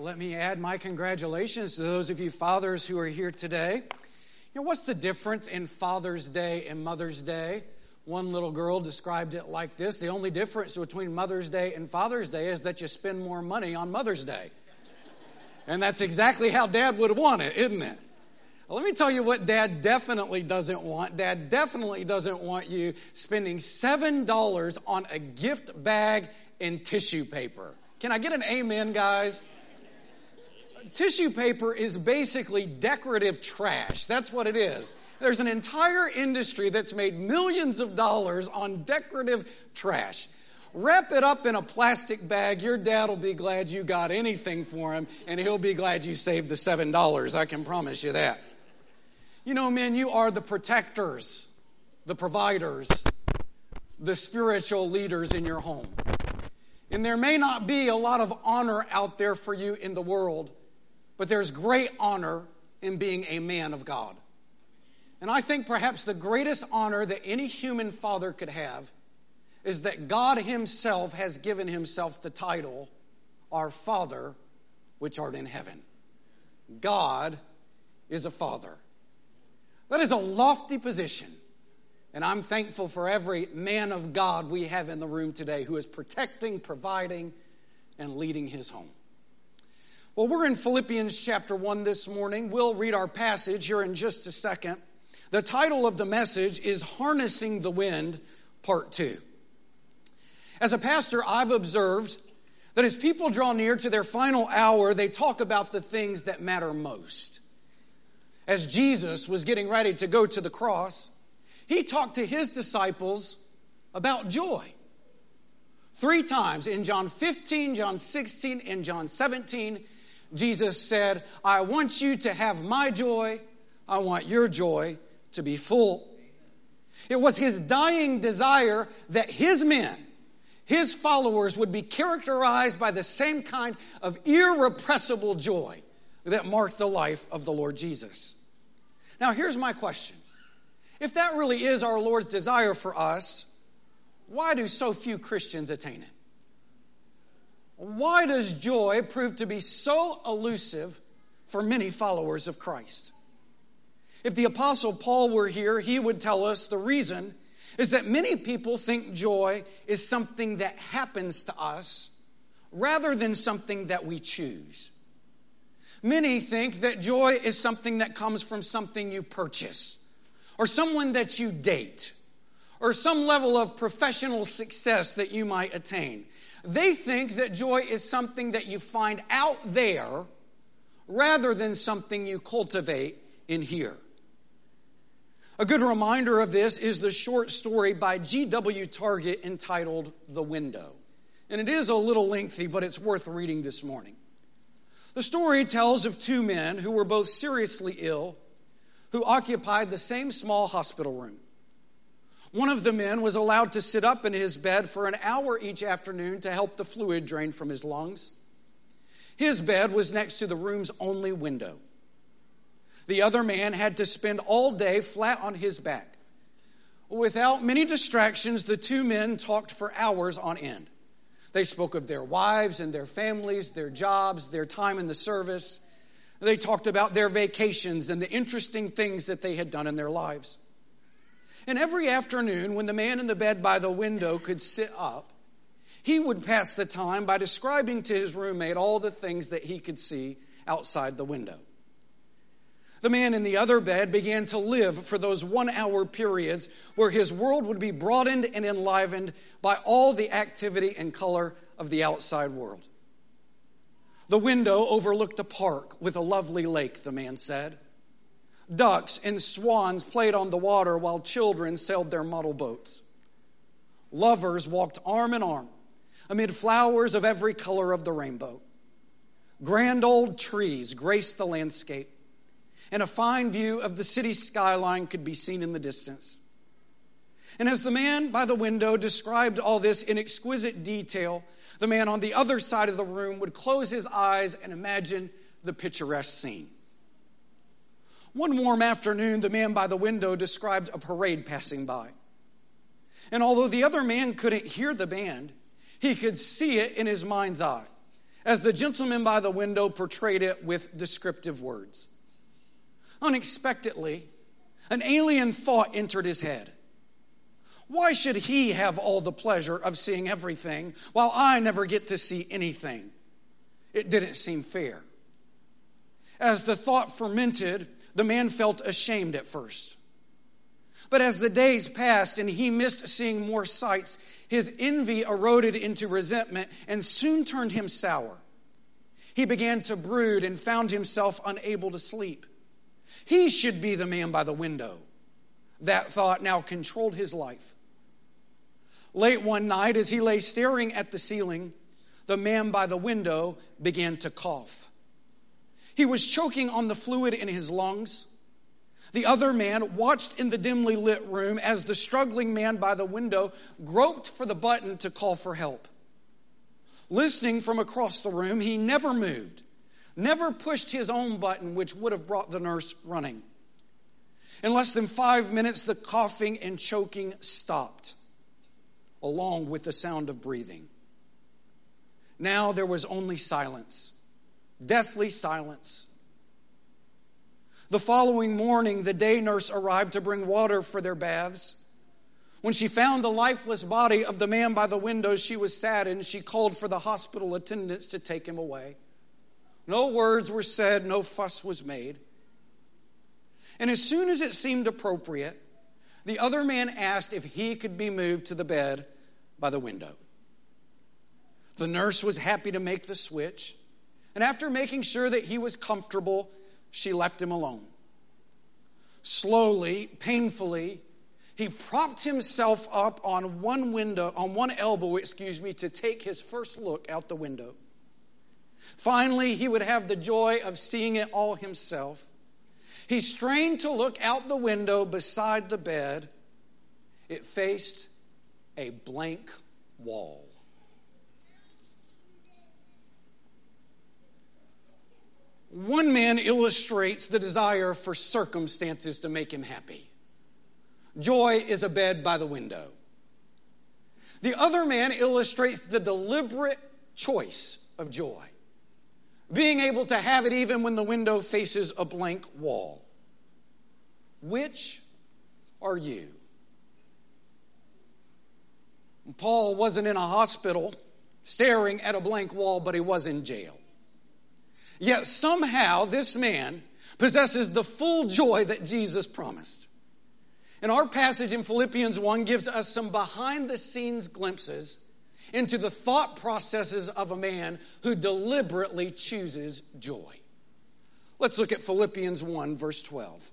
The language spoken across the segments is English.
let me add my congratulations to those of you fathers who are here today. You know, what's the difference in Father's Day and Mother's Day? One little girl described it like this: the only difference between Mother's Day and Father's Day is that you spend more money on Mother's Day. And that's exactly how Dad would want it, isn't it? Well, let me tell you what Dad definitely doesn't want. Dad definitely doesn't want you spending $7 on a gift bag and tissue paper. Can I get an amen, guys? Tissue paper is basically decorative trash. That's what it is. There's an entire industry that's made millions of dollars on decorative trash. Wrap it up in a plastic bag. Your dad will be glad you got anything for him, and he'll be glad you saved the $7. I can promise you that. You know, men, you are the protectors, the providers, the spiritual leaders in your home. And there may not be a lot of honor out there for you in the world, but there's great honor in being a man of God. And I think perhaps the greatest honor that any human father could have is that God himself has given himself the title, Our Father, which art in heaven. God is a father. That is a lofty position. And I'm thankful for every man of God we have in the room today who is protecting, providing, and leading his home. Well, we're in Philippians chapter 1 this morning. We'll read our passage here in just a second. The title of the message is Harnessing the Wind, Part 2. As a pastor, I've observed that as people draw near to their final hour, they talk about the things that matter most. As Jesus was getting ready to go to the cross, he talked to his disciples about joy. 3 times in John 15, John 16, and John 17, Jesus said, I want you to have my joy. I want your joy to be full. It was his dying desire that his men, his followers, would be characterized by the same kind of irrepressible joy that marked the life of the Lord Jesus. Now, here's my question. If that really is our Lord's desire for us, why do so few Christians attain it? Why does joy prove to be so elusive for many followers of Christ? If the Apostle Paul were here, he would tell us the reason is that many people think joy is something that happens to us rather than something that we choose. Many think that joy is something that comes from something you purchase, or someone that you date, or some level of professional success that you might attain. They think that joy is something that you find out there rather than something you cultivate in here. A good reminder of this is the short story by G.W. Target entitled The Window. And it is a little lengthy, but it's worth reading this morning. The story tells of 2 men who were both seriously ill, who occupied the same small hospital room. One of the men was allowed to sit up in his bed for an hour each afternoon to help the fluid drain from his lungs. His bed was next to the room's only window. The other man had to spend all day flat on his back. Without many distractions, the 2 men talked for hours on end. They spoke of their wives and their families, their jobs, their time in the service. They talked about their vacations and the interesting things that they had done in their lives. And every afternoon, when the man in the bed by the window could sit up, he would pass the time by describing to his roommate all the things that he could see outside the window. The man in the other bed began to live for those 1-hour periods where his world would be broadened and enlivened by all the activity and color of the outside world. The window overlooked a park with a lovely lake, the man said. Ducks and swans played on the water while children sailed their model boats. Lovers walked arm in arm amid flowers of every color of the rainbow. Grand old trees graced the landscape, and a fine view of the city skyline could be seen in the distance. And as the man by the window described all this in exquisite detail, the man on the other side of the room would close his eyes and imagine the picturesque scene. One warm afternoon, the man by the window described a parade passing by. And although the other man couldn't hear the band, he could see it in his mind's eye as the gentleman by the window portrayed it with descriptive words. Unexpectedly, an alien thought entered his head. Why should he have all the pleasure of seeing everything while I never get to see anything? It didn't seem fair. As the thought fermented, the man felt ashamed at first. But as the days passed and he missed seeing more sights, his envy eroded into resentment and soon turned him sour. He began to brood and found himself unable to sleep. He should be the man by the window. That thought now controlled his life. Late one night, as he lay staring at the ceiling, the man by the window began to cough. He was choking on the fluid in his lungs. The other man watched in the dimly lit room as the struggling man by the window groped for the button to call for help. Listening from across the room, he never moved, never pushed his own button, which would have brought the nurse running. In less than 5 minutes, the coughing and choking stopped, along with the sound of breathing. Now there was only silence, deathly silence. The following morning, the day nurse arrived to bring water for their baths. When she found the lifeless body of the man by the window, she was saddened. She called for the hospital attendants to take him away. No words were said, no fuss was made. And as soon as it seemed appropriate, the other man asked if he could be moved to the bed by the window. The nurse was happy to make the switch, and after making sure that he was comfortable, she left him alone. Slowly, painfully, he propped himself up on one elbow, to take his first look out the window. Finally, he would have the joy of seeing it all himself. He strained to look out the window beside the bed. It faced a blank wall. One man illustrates the desire for circumstances to make him happy. Joy is a bed by the window. The other man illustrates the deliberate choice of joy, being able to have it even when the window faces a blank wall. Which are you? Paul wasn't in a hospital staring at a blank wall, but he was in jail. Yet somehow this man possesses the full joy that Jesus promised. And our passage in Philippians 1 gives us some behind-the-scenes glimpses into the thought processes of a man who deliberately chooses joy. Let's look at Philippians 1, verse 12.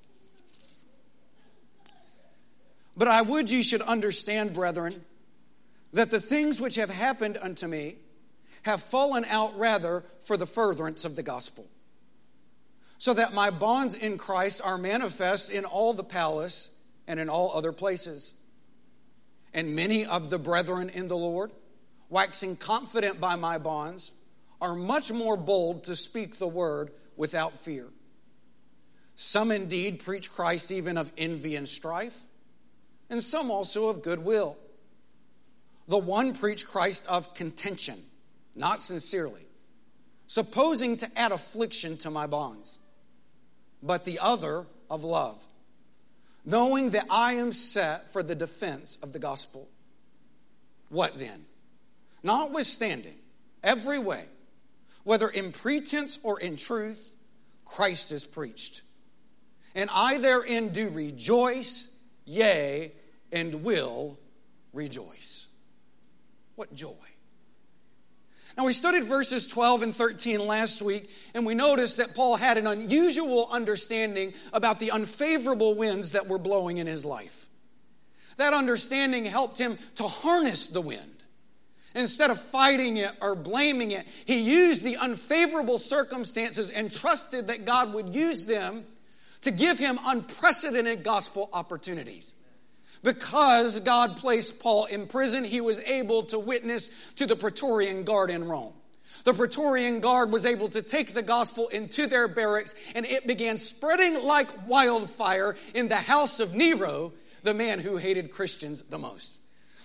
But I would ye should understand, brethren, that the things which have happened unto me have fallen out rather for the furtherance of the gospel, so that my bonds in Christ are manifest in all the palace and in all other places. And many of the brethren in the Lord, waxing confident by my bonds, are much more bold to speak the word without fear. Some indeed preach Christ even of envy and strife, and some also of goodwill. The one preached Christ of contention, not sincerely, supposing to add affliction to my bonds, but the other of love, knowing that I am set for the defense of the gospel. What then? Notwithstanding, every way, whether in pretense or in truth, Christ is preached. And I therein do rejoice, yea, and will rejoice. What joy. Now, we studied verses 12 and 13 last week, and we noticed that Paul had an unusual understanding about the unfavorable winds that were blowing in his life. That understanding helped him to harness the wind. Instead of fighting it or blaming it, he used the unfavorable circumstances and trusted that God would use them to give him unprecedented gospel opportunities. Because God placed Paul in prison, he was able to witness to the Praetorian Guard in Rome. The Praetorian Guard was able to take the gospel into their barracks, and it began spreading like wildfire in the house of Nero, the man who hated Christians the most.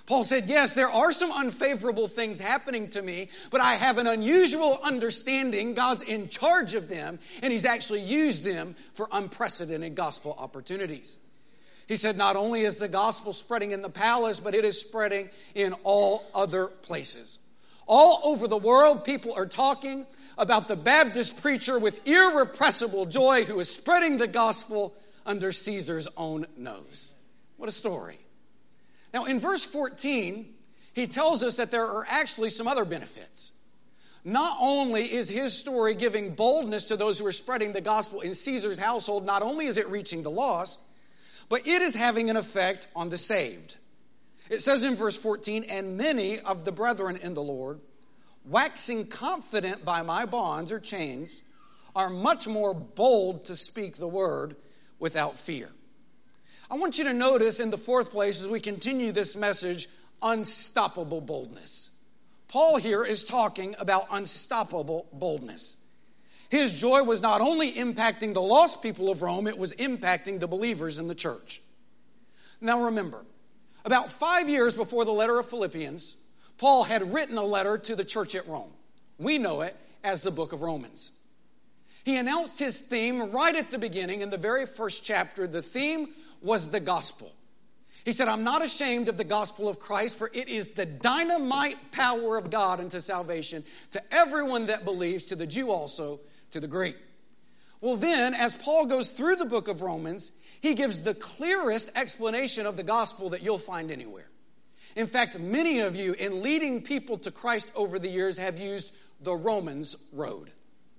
Paul said, yes, there are some unfavorable things happening to me, but I have an unusual understanding. God's in charge of them, and he's actually used them for unprecedented gospel opportunities. He said, not only is the gospel spreading in the palace, but it is spreading in all other places. All over the world, people are talking about the Baptist preacher with irrepressible joy who is spreading the gospel under Caesar's own nose. What a story. Now, in verse 14, he tells us that there are actually some other benefits. Not only is his story giving boldness to those who are spreading the gospel in Caesar's household, not only is it reaching the lost, but it is having an effect on the saved. It says in verse 14, and many of the brethren in the Lord, waxing confident by my bonds or chains, are much more bold to speak the word without fear. I want you to notice in the fourth place, as we continue this message, unstoppable boldness. Paul here is talking about unstoppable boldness. His joy was not only impacting the lost people of Rome, it was impacting the believers in the church. Now remember, about 5 years before the letter of Philippians, Paul had written a letter to the church at Rome. We know it as the book of Romans. He announced his theme right at the beginning in the very first chapter. The theme was the gospel. He said, I'm not ashamed of the gospel of Christ, for it is the dynamite power of God unto salvation to everyone that believes, to the Jew also, to the Greek. Well then, as Paul goes through the book of Romans, he gives the clearest explanation of the gospel that you'll find anywhere. In fact, many of you in leading people to Christ over the years have used the Romans road.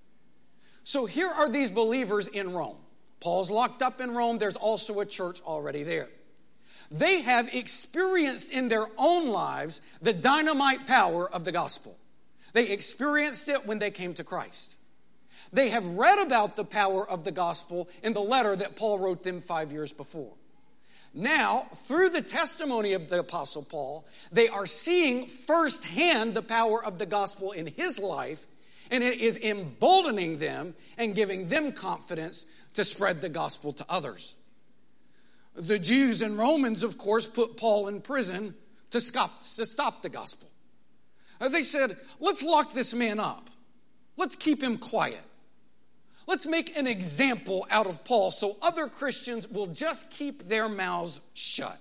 So here are these believers in Rome. Paul's locked up in Rome. There's also a church already there. They have experienced in their own lives the dynamite power of the gospel. They experienced it when they came to Christ. They have read about the power of the gospel in the letter that Paul wrote them 5 years before. Now, through the testimony of the Apostle Paul, they are seeing firsthand the power of the gospel in his life, and it is emboldening them and giving them confidence to spread the gospel to others. The Jews and Romans, of course, put Paul in prison to stop the gospel. They said, let's lock this man up. Let's keep him quiet. Let's make an example out of Paul so other Christians will just keep their mouths shut.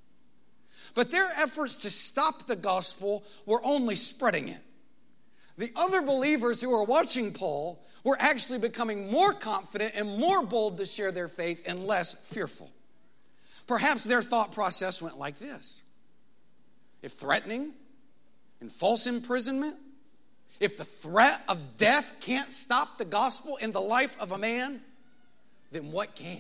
But their efforts to stop the gospel were only spreading it. The other believers who were watching Paul were actually becoming more confident and more bold to share their faith and less fearful. Perhaps their thought process went like this. If threatening and false imprisonment, if the threat of death can't stop the gospel in the life of a man, then what can?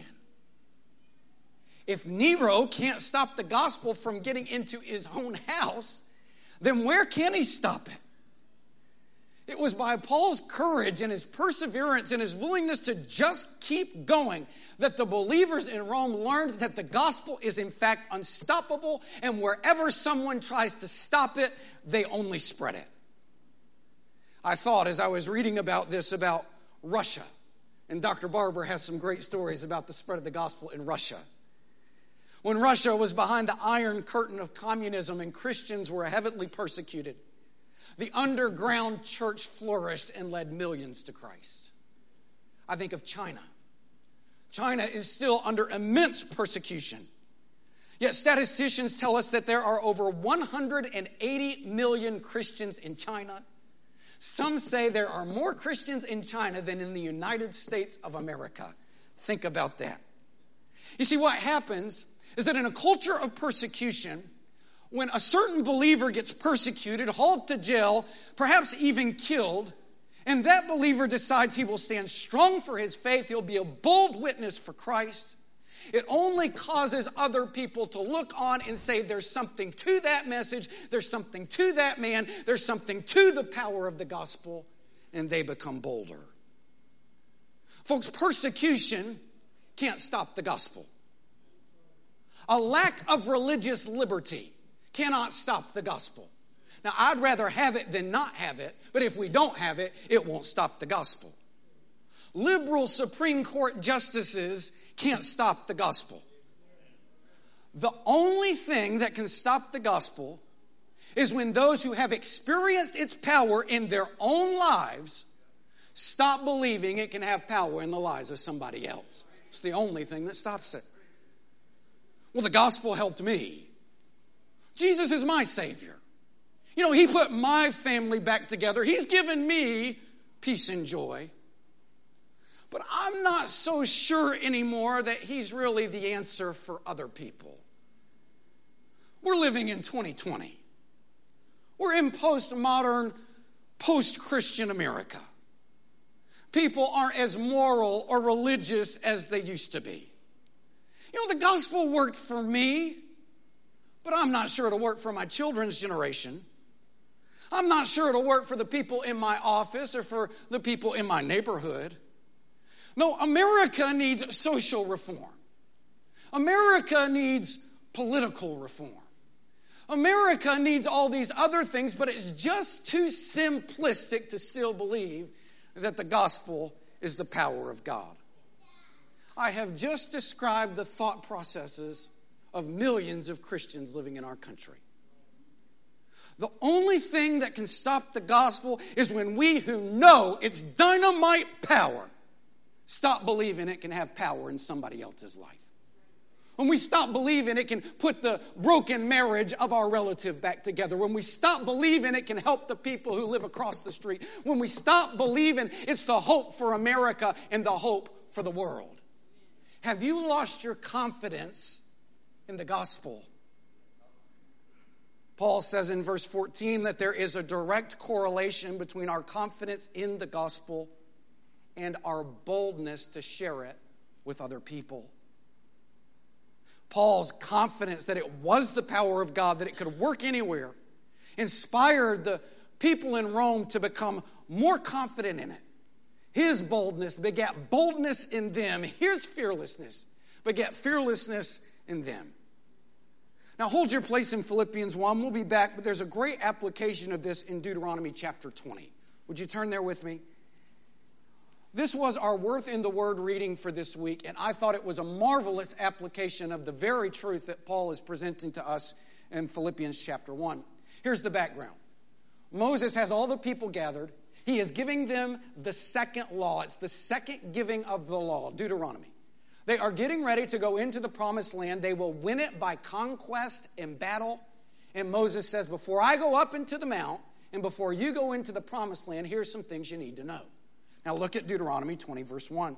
If Nero can't stop the gospel from getting into his own house, then where can he stop it? It was by Paul's courage and his perseverance and his willingness to just keep going that the believers in Rome learned that the gospel is in fact unstoppable, and wherever someone tries to stop it, they only spread it. I thought as I was reading about this about Russia, and Dr. Barber has some great stories about the spread of the gospel in Russia. When Russia was behind the Iron Curtain of communism and Christians were heavily persecuted, the underground church flourished and led millions to Christ. I think of China. China is still under immense persecution. Yet statisticians tell us that there are over 180 million Christians in China. Some say there are more Christians in China than in the United States of America. Think about that. You see, what happens is that in a culture of persecution, when a certain believer gets persecuted, hauled to jail, perhaps even killed, and that believer decides he will stand strong for his faith, he'll be a bold witness for Christ, it only causes other people to look on and say there's something to that message, there's something to that man, there's something to the power of the gospel, and they become bolder. Folks, persecution can't stop the gospel. A lack of religious liberty cannot stop the gospel. Now, I'd rather have it than not have it, but if we don't have it, it won't stop the gospel. Liberal Supreme Court justices can't stop the gospel. The only thing that can stop the gospel is when those who have experienced its power in their own lives stop believing it can have power in the lives of somebody else. It's the only thing that stops it. Well, the gospel helped me. Jesus is my Savior. You know, He put my family back together. He's given me peace and joy. But I'm not so sure anymore that He's really the answer for other people. We're living in 2020. We're in postmodern, post-Christian America. People aren't as moral or religious as they used to be. You know, the gospel worked for me, but I'm not sure it'll work for my children's generation. I'm not sure it'll work for the people in my office or for the people in my neighborhood. No, America needs social reform. America needs political reform. America needs all these other things, but it's just too simplistic to still believe that the gospel is the power of God. I have just described the thought processes of millions of Christians living in our country. The only thing that can stop the gospel is when we who know it's dynamite power stop believing it can have power in somebody else's life. When we stop believing it can put the broken marriage of our relative back together. When we stop believing it can help the people who live across the street. When we stop believing it's the hope for America and the hope for the world. Have you lost your confidence in the gospel? Paul says in verse 14 that there is a direct correlation between our confidence in the gospel and our boldness to share it with other people. Paul's confidence that it was the power of God, that it could work anywhere, inspired the people in Rome to become more confident in it. His boldness begat boldness in them. His fearlessness begat fearlessness in them. Now hold your place in Philippians 1. We'll be back, but there's a great application of this in Deuteronomy chapter 20. Would you turn there with me? This was our Worth in the Word reading for this week, and I thought it was a marvelous application of the very truth that Paul is presenting to us in Philippians chapter 1. Here's the background. Moses has all the people gathered. He is giving them the second law. It's the second giving of the law, Deuteronomy. They are getting ready to go into the promised land. They will win it by conquest and battle. And Moses says, before I go up into the mount and before you go into the promised land, here's some things you need to know. Now look at Deuteronomy 20, verse 1.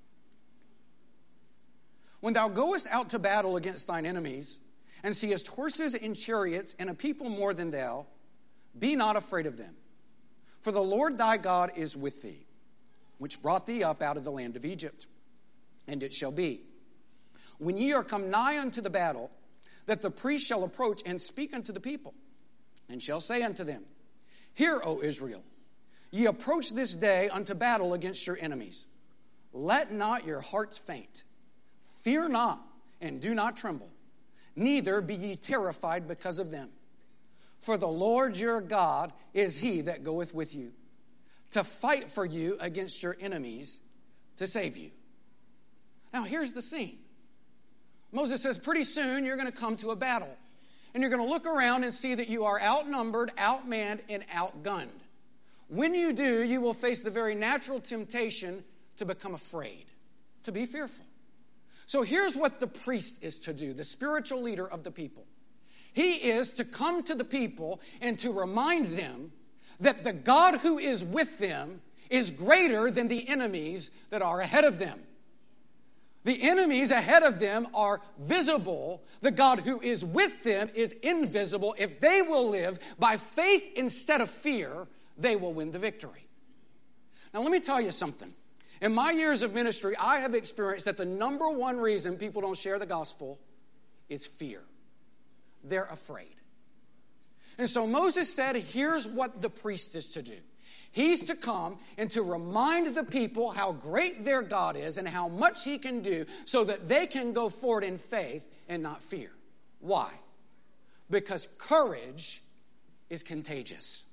When thou goest out to battle against thine enemies, and seest horses and chariots and a people more than thou, be not afraid of them. For the Lord thy God is with thee, which brought thee up out of the land of Egypt. And it shall be, when ye are come nigh unto the battle, that the priest shall approach and speak unto the people, and shall say unto them, Hear, O Israel, ye approach this day unto battle against your enemies. Let not your hearts faint. Fear not, and do not tremble. Neither be ye terrified because of them. For the Lord your God is he that goeth with you, to fight for you against your enemies, to save you. Now here's the scene. Moses says pretty soon you're going to come to a battle. And you're going to look around and see that you are outnumbered, outmanned, and outgunned. When you do, you will face the very natural temptation to become afraid, to be fearful. So here's what the priest is to do, the spiritual leader of the people. He is to come to the people and to remind them that the God who is with them is greater than the enemies that are ahead of them. The enemies ahead of them are visible. The God who is with them is invisible. If they will live by faith instead of fear, they will win the victory. Now let me tell you something. In my years of ministry, I have experienced that the number one reason people don't share the gospel is fear. They're afraid. And so Moses said, here's what the priest is to do. He's to come and to remind the people how great their God is and how much he can do so that they can go forward in faith and not fear. Why? Because courage is contagious.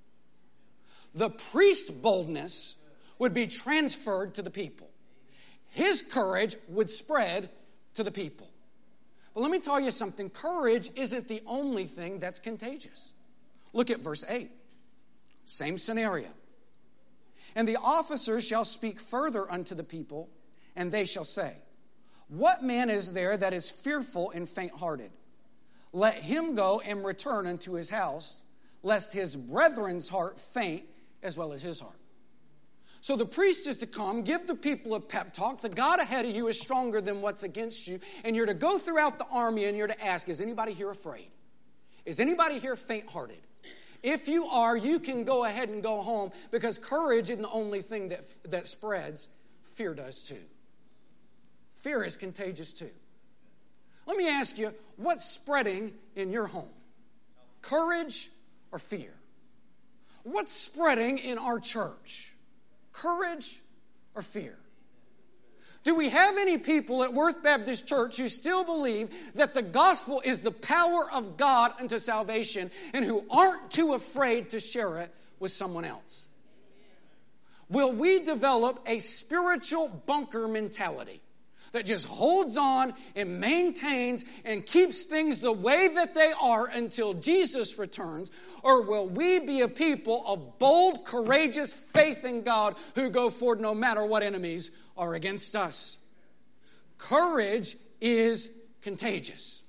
The priest's boldness would be transferred to the people. His courage would spread to the people. But let me tell you something. Courage isn't the only thing that's contagious. Look at verse 8. Same scenario. And the officers shall speak further unto the people, and they shall say, what man is there that is fearful and faint-hearted? Let him go and return unto his house, lest his brethren's heart faint as well as his heart. So the priest is to come, give the people a pep talk. The God ahead of you is stronger than what's against you. And you're to go throughout the army and you're to ask, is anybody here afraid? Is anybody here faint-hearted? If you are, you can go ahead and go home, because courage isn't the only thing that spreads. Fear does too. Fear is contagious too. Let me ask you, what's spreading in your home? Courage or fear? What's spreading in our church? Courage or fear? Do we have any people at Worth Baptist Church who still believe that the gospel is the power of God unto salvation and who aren't too afraid to share it with someone else? Will we develop a spiritual bunker mentality that just holds on and maintains and keeps things the way that they are until Jesus returns? Or will we be a people of bold, courageous faith in God who go forward no matter what enemies are against us? Courage is contagious.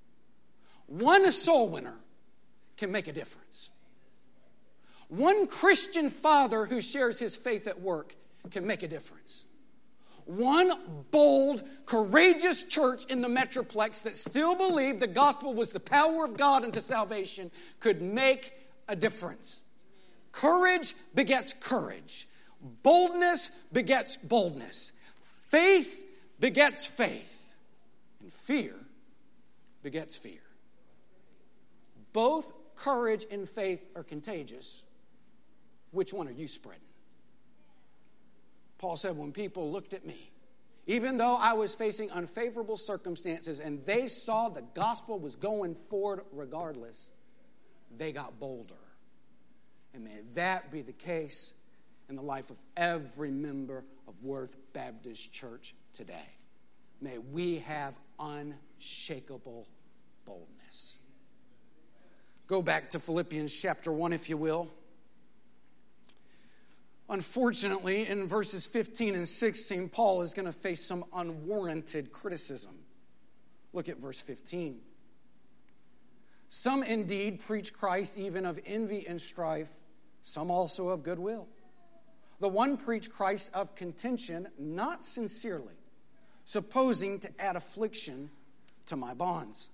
One soul winner can make a difference. One Christian father who shares his faith at work can make a difference. One bold, courageous church in the Metroplex that still believed the gospel was the power of God unto salvation could make a difference. Courage begets courage. Boldness begets boldness. Faith begets faith. And fear begets fear. Both courage and faith are contagious. Which one are you spreading? Paul said, when people looked at me, even though I was facing unfavorable circumstances and they saw the gospel was going forward regardless, they got bolder. And may that be the case in the life of every member of Worth Baptist Church today. May we have unshakable boldness. Go back to Philippians chapter 1, if you will. Unfortunately, in verses 15 and 16, Paul is going to face some unwarranted criticism. Look at verse 15. Some indeed preach Christ even of envy and strife, some also of goodwill. The one preached Christ of contention, not sincerely, supposing to add affliction to my bonds.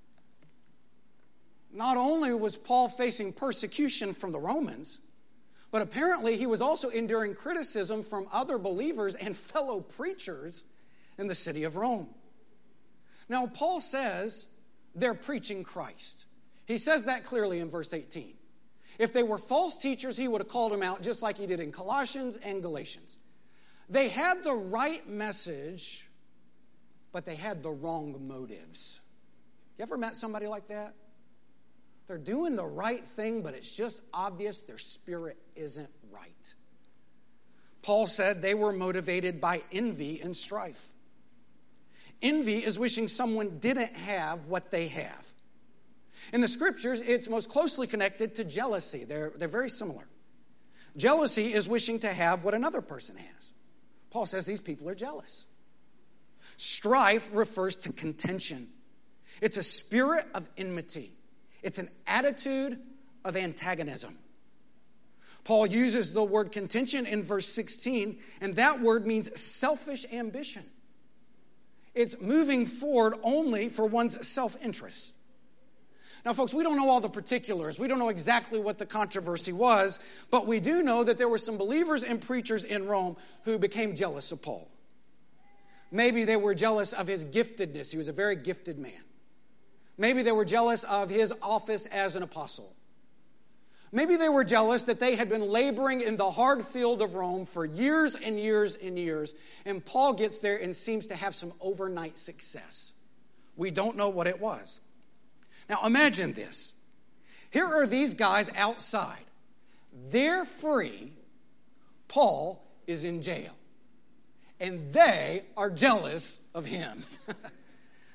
Not only was Paul facing persecution from the Romans, but apparently he was also enduring criticism from other believers and fellow preachers in the city of Rome. Now, Paul says they're preaching Christ. He says that clearly in verse 18. If they were false teachers, he would have called them out just like he did in Colossians and Galatians. They had the right message, but they had the wrong motives. You ever met somebody like that? They're doing the right thing, but it's just obvious their spirit isn't right. Paul said they were motivated by envy and strife. Envy is wishing someone didn't have what they have. In the scriptures, it's most closely connected to jealousy. They're very similar. Jealousy is wishing to have what another person has. Paul says these people are jealous. Strife refers to contention. It's a spirit of enmity. It's an attitude of antagonism. Paul uses the word contention in verse 16, and that word means selfish ambition. It's moving forward only for one's self-interest. Now, folks, we don't know all the particulars. We don't know exactly what the controversy was, but we do know that there were some believers and preachers in Rome who became jealous of Paul. Maybe they were jealous of his giftedness. He was a very gifted man. Maybe they were jealous of his office as an apostle. Maybe they were jealous that they had been laboring in the hard field of Rome for years and years and years, and Paul gets there and seems to have some overnight success. We don't know what it was. Now imagine this. Here are these guys outside. They're free. Paul is in jail. And they are jealous of him.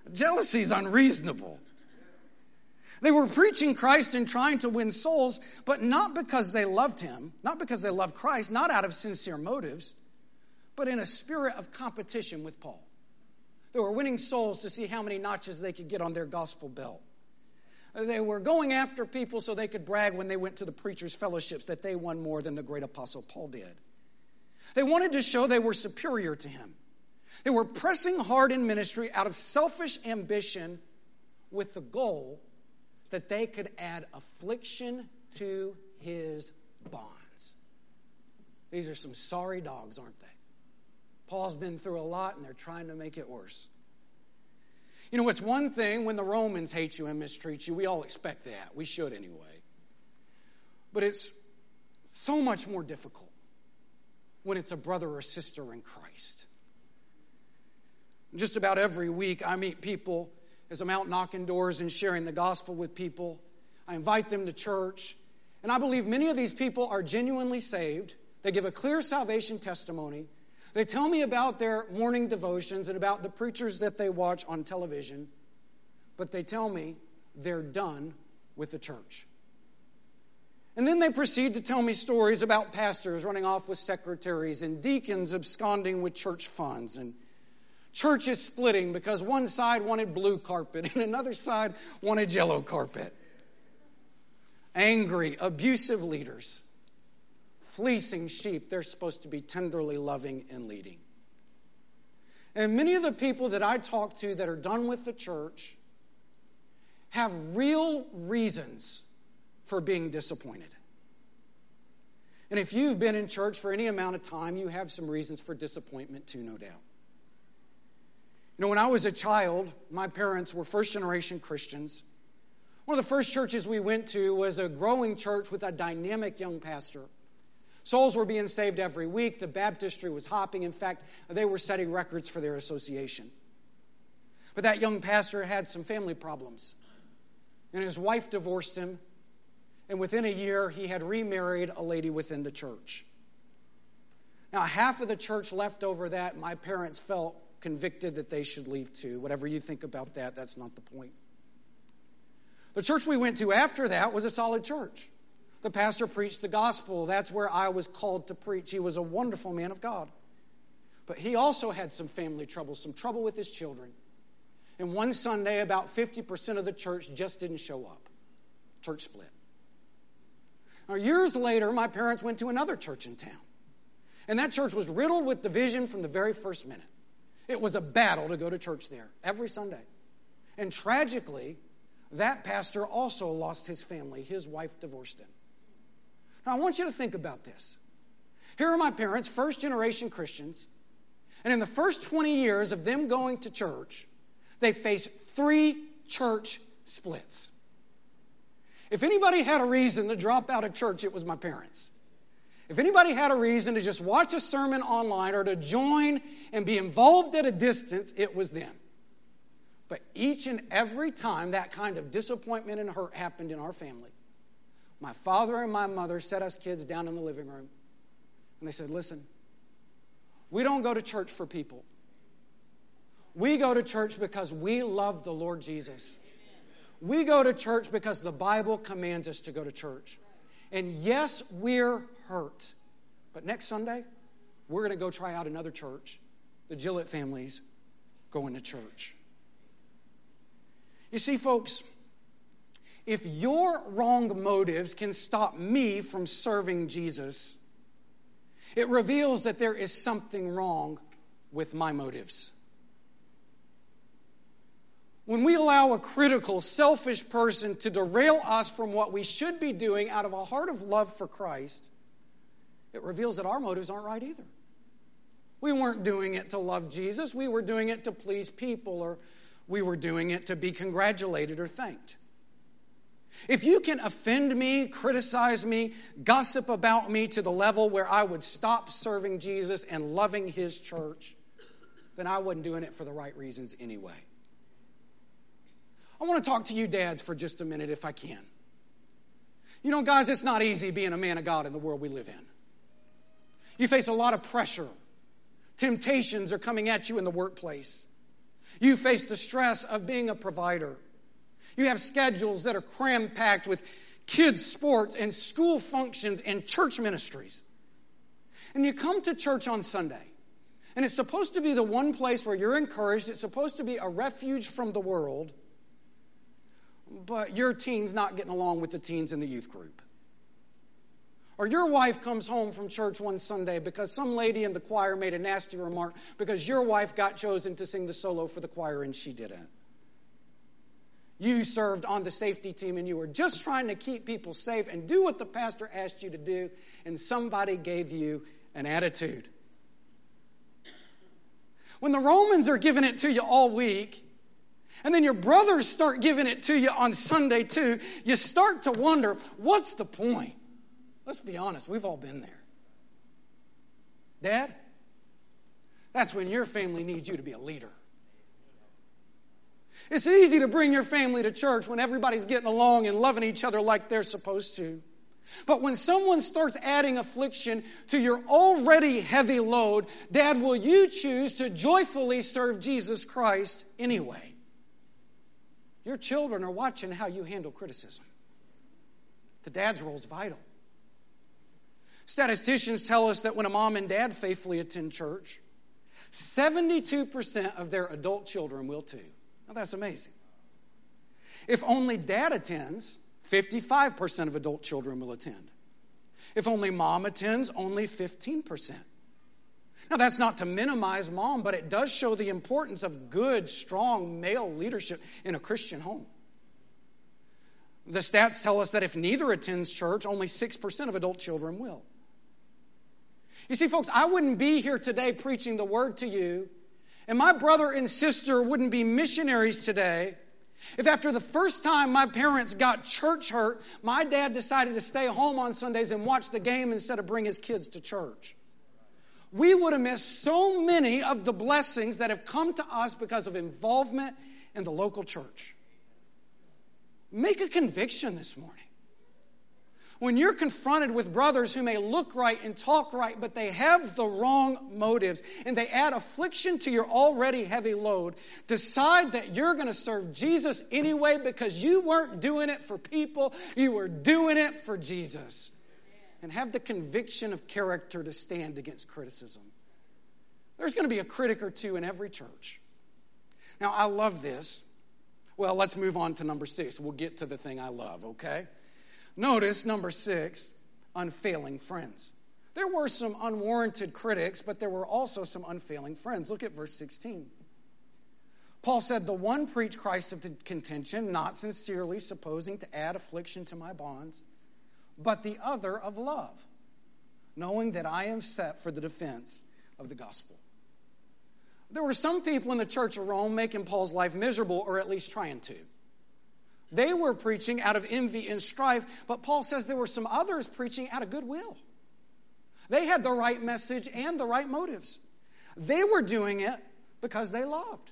Jealousy is unreasonable. They were preaching Christ and trying to win souls, but not because they loved him, not because they loved Christ, not out of sincere motives, but in a spirit of competition with Paul. They were winning souls to see how many notches they could get on their gospel belt. They were going after people so they could brag when they went to the preachers' fellowships that they won more than the great apostle Paul did. They wanted to show they were superior to him. They were pressing hard in ministry out of selfish ambition with the goal that they could add affliction to his bonds. These are some sorry dogs, aren't they? Paul's been through a lot, and they're trying to make it worse. You know, it's one thing when the Romans hate you and mistreat you. We all expect that. We should anyway. But it's so much more difficult when it's a brother or sister in Christ. Just about every week, I meet people as I'm out knocking doors and sharing the gospel with people. I invite them to church. And I believe many of these people are genuinely saved. They give a clear salvation testimony. They tell me about their morning devotions and about the preachers that they watch on television. But they tell me they're done with the church. And then they proceed to tell me stories about pastors running off with secretaries and deacons absconding with church funds and churches splitting because one side wanted blue carpet and another side wanted yellow carpet. Angry, abusive leaders fleecing sheep they're supposed to be tenderly loving and leading. And many of the people that I talk to that are done with the church have real reasons for being disappointed. And if you've been in church for any amount of time, you have some reasons for disappointment too, no doubt. You know, when I was a child, my parents were first-generation Christians. One of the first churches we went to was a growing church with a dynamic young pastor. Souls were being saved every week. The baptistry was hopping. In fact, they were setting records for their association. But that young pastor had some family problems. And his wife divorced him. And within a year, he had remarried a lady within the church. Now, half of the church left over that. My parents felt convicted that they should leave too. Whatever you think about that, that's not the point. The church we went to after that was a solid church. The pastor preached the gospel. That's where I was called to preach. He was a wonderful man of God. But he also had some family trouble, some trouble with his children. And one Sunday, about 50% of the church just didn't show up. Church split. Now, years later, my parents went to another church in town. And that church was riddled with division from the very first minute. It was a battle to go to church there every Sunday. And tragically, that pastor also lost his family. His wife divorced him. Now, I want you to think about this. Here are my parents, first-generation Christians. And in the first 20 years of them going to church, they faced 3 church splits. If anybody had a reason to drop out of church, it was my parents. If anybody had a reason to just watch a sermon online or to join and be involved at a distance, it was them. But each and every time that kind of disappointment and hurt happened in our family, my father and my mother set us kids down in the living room. And they said, listen, we don't go to church for people. We go to church because we love the Lord Jesus. We go to church because the Bible commands us to go to church. And yes, we're hurt. But next Sunday, we're going to go try out another church. The Gillett family's going to church. You see, folks, if your wrong motives can stop me from serving Jesus, it reveals that there is something wrong with my motives. When we allow a critical, selfish person to derail us from what we should be doing out of a heart of love for Christ, it reveals that our motives aren't right either. We weren't doing it to love Jesus. We were doing it to please people, or we were doing it to be congratulated or thanked. If you can offend me, criticize me, gossip about me to the level where I would stop serving Jesus and loving His church, then I wasn't doing it for the right reasons anyway. I want to talk to you dads for just a minute if I can. You know, guys, it's not easy being a man of God in the world we live in. You face a lot of pressure. Temptations are coming at you in the workplace. You face the stress of being a provider. You have schedules that are cram-packed with kids' sports and school functions and church ministries. And you come to church on Sunday, and it's supposed to be the one place where you're encouraged. It's supposed to be a refuge from the world, but your teen's not getting along with the teens in the youth group. Or your wife comes home from church one Sunday because some lady in the choir made a nasty remark because your wife got chosen to sing the solo for the choir and she didn't. You served on the safety team and you were just trying to keep people safe and do what the pastor asked you to do, and somebody gave you an attitude. When the Romans are giving it to you all week, and then your brothers start giving it to you on Sunday too, you start to wonder, what's the point? Let's be honest, we've all been there. Dad, that's when your family needs you to be a leader. It's easy to bring your family to church when everybody's getting along and loving each other like they're supposed to. But when someone starts adding affliction to your already heavy load, Dad, will you choose to joyfully serve Jesus Christ anyway? Your children are watching how you handle criticism. The dad's role is vital. Statisticians tell us that when a mom and dad faithfully attend church, 72% of their adult children will too. Now that's amazing. If only dad attends, 55% of adult children will attend. If only mom attends, only 15%. Now that's not to minimize mom, but it does show the importance of good, strong male leadership in a Christian home. The stats tell us that if neither attends church, only 6% of adult children will. You see, folks, I wouldn't be here today preaching the word to you, and my brother and sister wouldn't be missionaries today if after the first time my parents got church hurt, my dad decided to stay home on Sundays and watch the game instead of bring his kids to church. We would have missed so many of the blessings that have come to us because of involvement in the local church. Make a conviction this morning. When you're confronted with brothers who may look right and talk right, but they have the wrong motives, and they add affliction to your already heavy load, decide that you're going to serve Jesus anyway because you weren't doing it for people, you were doing it for Jesus. And have the conviction of character to stand against criticism. There's going to be a critic or two in every church. Now, I love this. Well, let's move on to number 6. We'll get to the thing I love, okay? Notice, number 6, unfailing friends. There were some unwarranted critics, but there were also some unfailing friends. Look at verse 16. Paul said, the one preached Christ of contention, not sincerely supposing to add affliction to my bonds, but the other of love, knowing that I am set for the defense of the gospel. There were some people in the church of Rome making Paul's life miserable, or at least trying to. They were preaching out of envy and strife, but Paul says there were some others preaching out of goodwill. They had the right message and the right motives. They were doing it because they loved.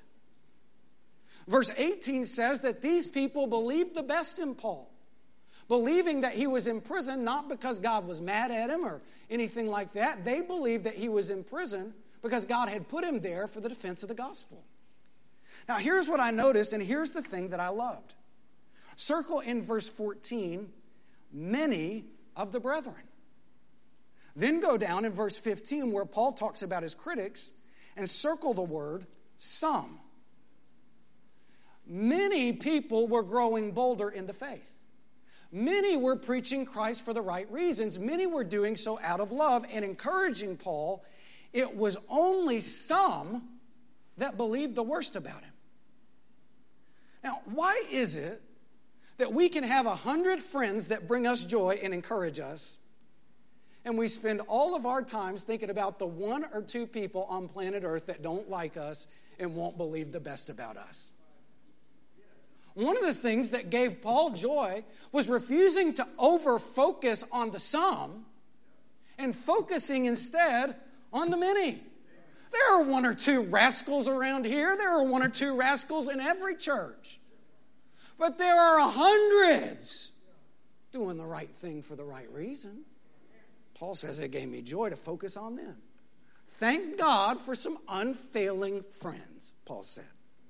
Verse 18 says that these people believed the best in Paul, believing that he was in prison not because God was mad at him or anything like that. They believed that he was in prison because God had put him there for the defense of the gospel. Now, here's what I noticed, and here's the thing that I loved. Circle in verse 14, many of the brethren. Then go down in verse 15 where Paul talks about his critics and circle the word some. Many people were growing bolder in the faith. Many were preaching Christ for the right reasons. Many were doing so out of love and encouraging Paul. It was only some that believed the worst about him. Now, why is it that we can have 100 friends that bring us joy and encourage us, and we spend all of our times thinking about the 1 or 2 people on planet Earth that don't like us and won't believe the best about us? One of the things that gave Paul joy was refusing to over-focus on the some and focusing instead on the many. There are 1 or 2 rascals around here. There are 1 or 2 rascals in every church. But there are hundreds doing the right thing for the right reason. Paul says it gave me joy to focus on them. Thank God for some unfailing friends, Paul said.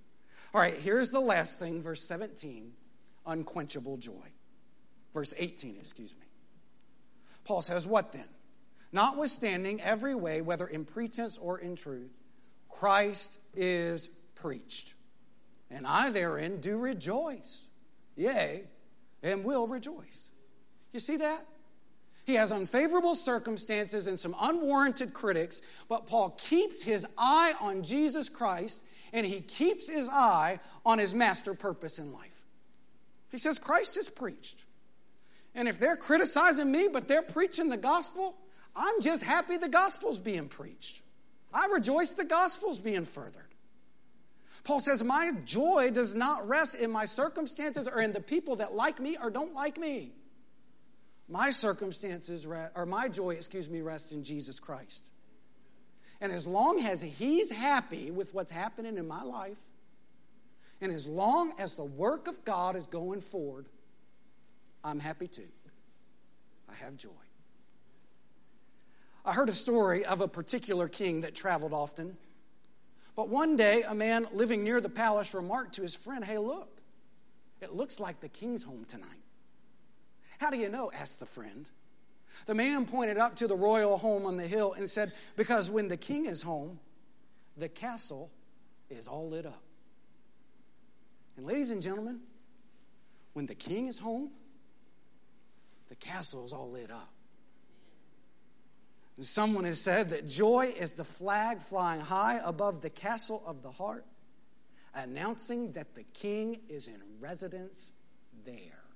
All right, here's the last thing, verse 17, unquenchable joy. Verse 18, excuse me. Paul says, what then? Notwithstanding every way, whether in pretense or in truth, Christ is preached. And I therein do rejoice, yea, and will rejoice. You see that? He has unfavorable circumstances and some unwarranted critics, but Paul keeps his eye on Jesus Christ, and he keeps his eye on his master purpose in life. He says, Christ is preached. And if they're criticizing me, but they're preaching the gospel, I'm just happy the gospel's being preached. I rejoice the gospel's being furthered. Paul says, my joy does not rest in my circumstances or in the people that like me or don't like me. My joy rests in Jesus Christ. And as long as he's happy with what's happening in my life, and as long as the work of God is going forward, I'm happy too. I have joy. I heard a story of a particular king that traveled often. But one day, a man living near the palace remarked to his friend, hey, look, it looks like the king's home tonight. How do you know? Asked the friend. The man pointed up to the royal home on the hill and said, because when the king is home, the castle is all lit up. And ladies and gentlemen, when the king is home, the castle is all lit up. And someone has said that joy is the flag flying high above the castle of the heart, announcing that the king is in residence there.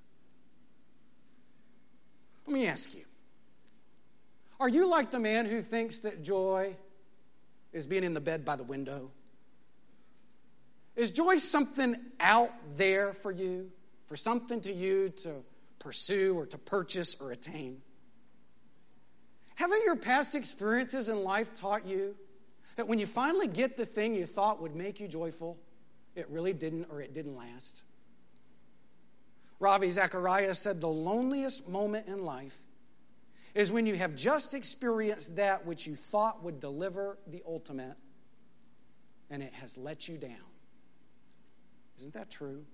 Let me ask you, are you like the man who thinks that joy is being in the bed by the window? Is joy something out there for you, for something to you to pursue or to purchase or attain? Haven't your past experiences in life taught you that when you finally get the thing you thought would make you joyful, it really didn't, or it didn't last? Ravi Zacharias said the loneliest moment in life is when you have just experienced that which you thought would deliver the ultimate, and it has let you down. Isn't that true?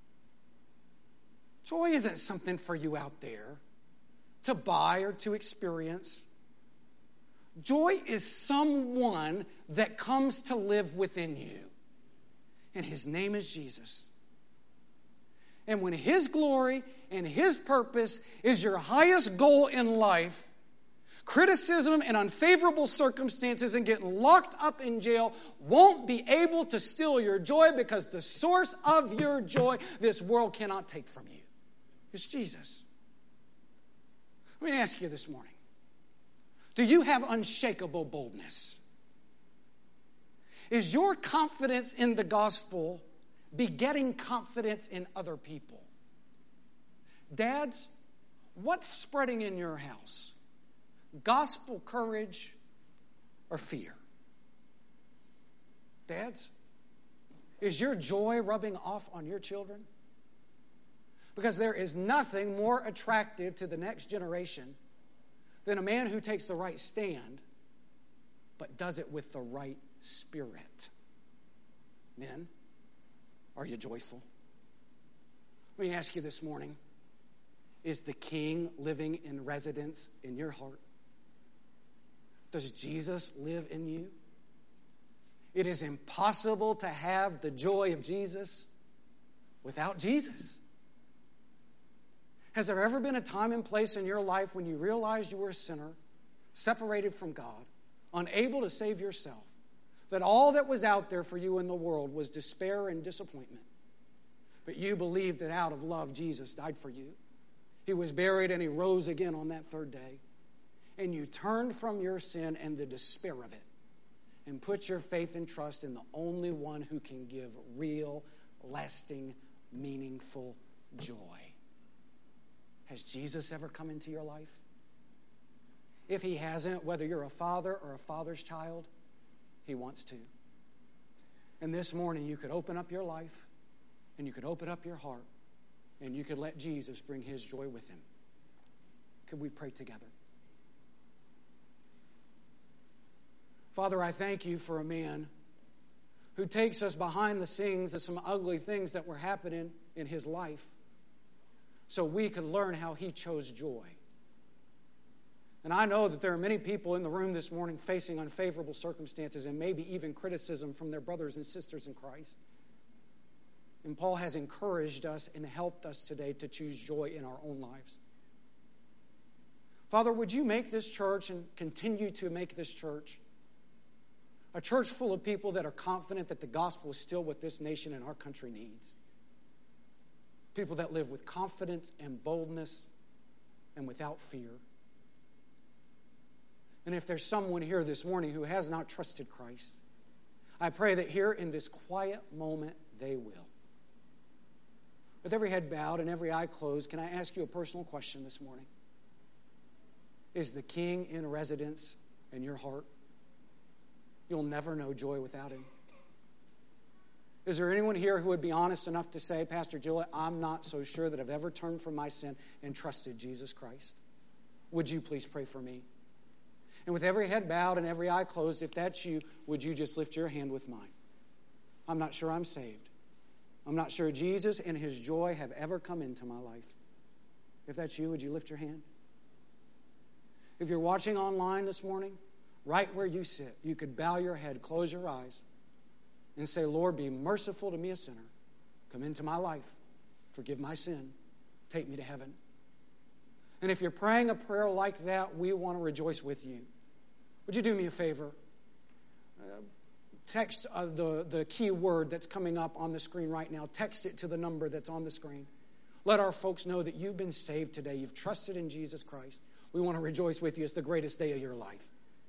Joy isn't something for you out there to buy or to experience. Joy is someone that comes to live within you. And his name is Jesus. And when his glory and his purpose is your highest goal in life, criticism and unfavorable circumstances and getting locked up in jail won't be able to steal your joy, because the source of your joy this world cannot take from you. It's Jesus. Let me ask you this morning, do you have unshakable boldness? Is your confidence in the gospel begetting confidence in other people? Dads, what's spreading in your house? Gospel courage or fear? Dads, is your joy rubbing off on your children? Because there is nothing more attractive to the next generation than a man who takes the right stand, but does it with the right spirit. Men, are you joyful? Let me ask you this morning, is the King living in residence in your heart? Does Jesus live in you? It is impossible to have the joy of Jesus without Jesus. Has there ever been a time and place in your life when you realized you were a sinner, separated from God, unable to save yourself, that all that was out there for you in the world was despair and disappointment, but you believed that out of love Jesus died for you? He was buried and he rose again on that third day. And you turned from your sin and the despair of it and put your faith and trust in the only one who can give real, lasting, meaningful joy. Has Jesus ever come into your life? If he hasn't, whether you're a father or a father's child, he wants to. And this morning you could open up your life and you could open up your heart and you could let Jesus bring his joy with him. Could we pray together? Father, I thank you for a man who takes us behind the scenes of some ugly things that were happening in his life so we could learn how he chose joy. And I know that there are many people in the room this morning facing unfavorable circumstances and maybe even criticism from their brothers and sisters in Christ. And Paul has encouraged us and helped us today to choose joy in our own lives. Father, would you make this church and continue to make this church a church full of people that are confident that the gospel is still what this nation and our country needs. People that live with confidence and boldness and without fear. And if there's someone here this morning who has not trusted Christ, I pray that here in this quiet moment they will. With every head bowed and every eye closed, can I ask you a personal question this morning? Is the King in residence in your heart? You'll never know joy without him. Is there anyone here who would be honest enough to say, Pastor Gillett, I'm not so sure that I've ever turned from my sin and trusted Jesus Christ? Would you please pray for me? And with every head bowed and every eye closed, if that's you, would you just lift your hand with mine? I'm not sure I'm saved. I'm not sure Jesus and his joy have ever come into my life. If that's you, would you lift your hand? If you're watching online this morning, right where you sit, you could bow your head, close your eyes, and say, Lord, be merciful to me, a sinner. Come into my life. Forgive my sin. Take me to heaven. And if you're praying a prayer like that, we want to rejoice with you. Would you do me a favor? Text the key word that's coming up on the screen right now. Text it to the number that's on the screen. Let our folks know that you've been saved today. You've trusted in Jesus Christ. We want to rejoice with you. It's the greatest day of your life.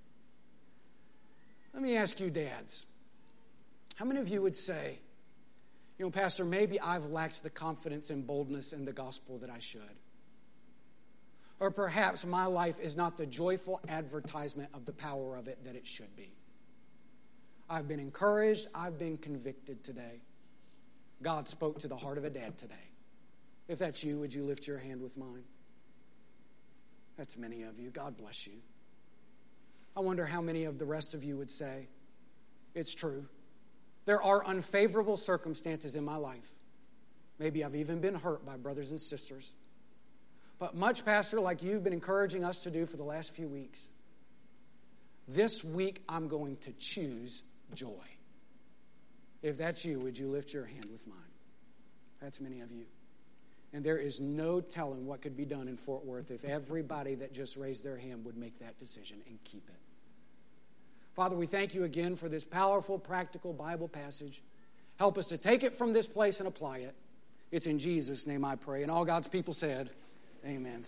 Let me ask you, dads. How many of you would say, Pastor, maybe I've lacked the confidence and boldness in the gospel that I should? Or perhaps my life is not the joyful advertisement of the power of it that it should be. I've been encouraged. I've been convicted today. God spoke to the heart of a dad today. If that's you, would you lift your hand with mine? That's many of you. God bless you. I wonder how many of the rest of you would say, it's true. There are unfavorable circumstances in my life. Maybe I've even been hurt by brothers and sisters. But much, Pastor, like you've been encouraging us to do for the last few weeks, this week I'm going to choose joy. If that's you, would you lift your hand with mine? That's many of you. And there is no telling what could be done in Fort Worth if everybody that just raised their hand would make that decision and keep it. Father, we thank you again for this powerful, practical Bible passage. Help us to take it from this place and apply it. It's in Jesus' name I pray. And all God's people said, amen.